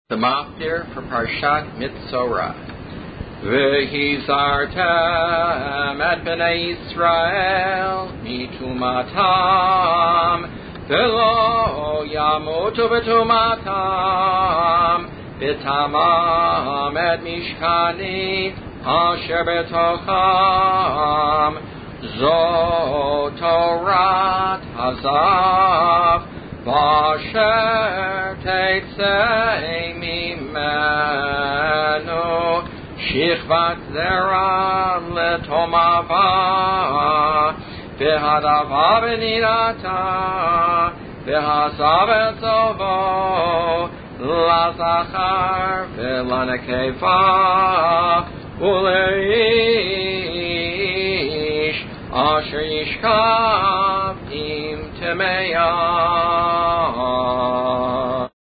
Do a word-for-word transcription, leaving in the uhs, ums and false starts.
The Maftir for Parshat Mitzorah. V'hizartem et b'nei Yisrael mitumatam v'lo yamutu b'tumatam b'tamam et mishkani asher b'tocham zo Torat hazav Vasher teitzei mimenu shichvat zera letomava v'hadava v'nirata v'hasav etzovo lazachar v'lanekeva uleish asher yishkav im temeya.